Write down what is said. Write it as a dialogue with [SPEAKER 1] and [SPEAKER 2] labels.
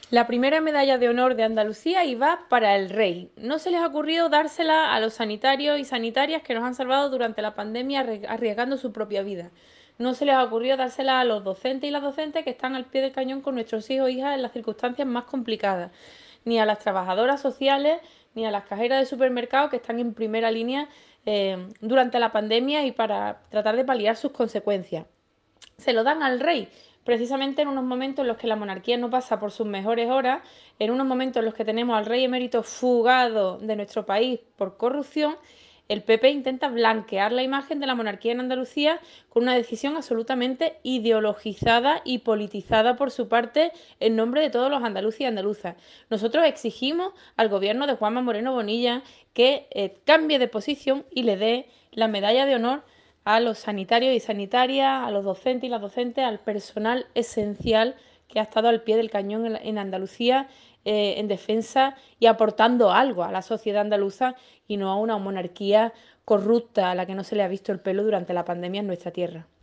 [SPEAKER 1] La primera medalla de honor de Andalucía iba para el rey. No se les ha ocurrido dársela a los sanitarios y sanitarias que nos han salvado durante la pandemia arriesgando su propia vida. No se les ha ocurrido dársela a los docentes y las docentes que están al pie del cañón con nuestros hijos e hijas en las circunstancias más complicadas. Ni a las trabajadoras sociales, ni a las cajeras de supermercados que están en primera línea durante la pandemia y para tratar de paliar sus consecuencias. Se lo dan al rey, precisamente en unos momentos en los que la monarquía no pasa por sus mejores horas, en unos momentos en los que tenemos al rey emérito fugado de nuestro país por corrupción. El PP intenta blanquear la imagen de la monarquía en Andalucía con una decisión absolutamente ideologizada y politizada por su parte en nombre de todos los andaluces y andaluzas. Nosotros exigimos al gobierno de Juanma Moreno Bonilla que cambie de posición y le dé la medalla de honor a los sanitarios y sanitarias, a los docentes y las docentes, al personal esencial que ha estado al pie del cañón en Andalucía en defensa y aportando algo a la sociedad andaluza y no a una monarquía corrupta a la que no se le ha visto el pelo durante la pandemia en nuestra tierra.